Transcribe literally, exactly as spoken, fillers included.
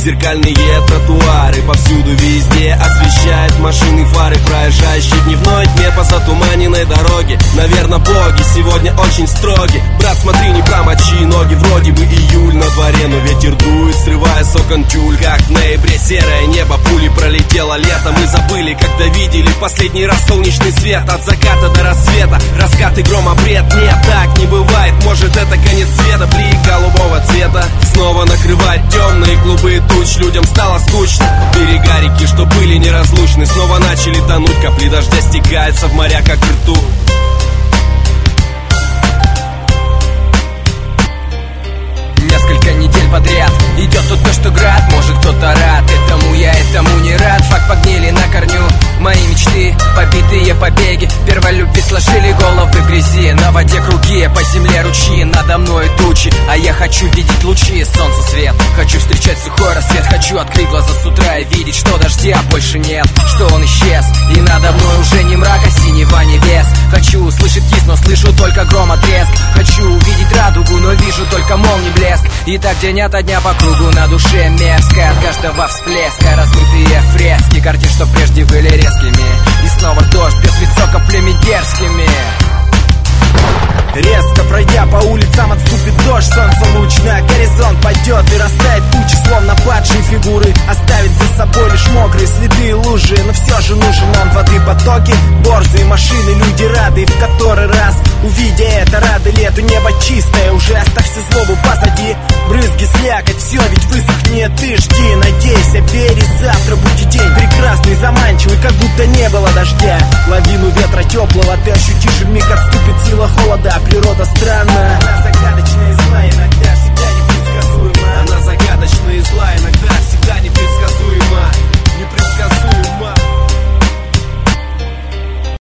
зеркальные тротуары. Повсюду везде освещают машины фары, проезжающие в дневной тьме по затуманенной дороге. Наверное, боги сегодня очень строги. Брат, смотри, не промочи ноги. Вроде бы июль на дворе, но ветер дует, срывая с окон тюль. Как в ноябре серое небо, пули пролетело лето. Мы забыли, когда видели последний раз солнечный свет. От заката до рассвета, раскаты грома, бред. Нет, так не бывает, может это конец света. Блик голубого цвета снова накрывает темные клубы туч. Людям стало скучно. Берега реки, что были неразлучны, снова начали тонуть. Капли дождя стекаются в моря, как рту. Несколько недель подряд идет тут то, что град. Может кто-то рад, этому я, этому не рад. Факт погнили на корню мои мечты, побитые побеги первой любви сложили головы в грязи. На воде круги, по земле ручьи, надо мной тучи, а я хочу видеть лучи, солнца свет. Хочу встречать сухой рассвет, хочу открыть глаза с утра и видеть, что дождя больше нет, что он исчез, и надо мной уже не мрак, а синева небес. Хочу услышать кис, но слышу только грома треск. Хочу увидеть радугу, но вижу только молний блеск. И так день ото дня по кругу, на душе мерзко от каждого всплеска. Размытые фрески картин, что прежде были резкими. И снова дождь бьет в лицо каплями дерзкими. Резко пройдя по улицам, отступит дождь. Солнце луч на горизонт пойдет и растает тучи, словно падшие фигуры. Оставит за собой лишь мокрые следы и лужи. Но все же нужен он воды потоки, борзые машины, люди рады. И в который раз, увидя это, рады лету. Небо чистое, уже оставься злобу позади. Брызги, слякоть, все ведь высохнет. Ты жди, надейся, верь, завтра будет день прекрасный, заманчивый, как будто не было дождя. Лавину ветра теплого ты ощутишь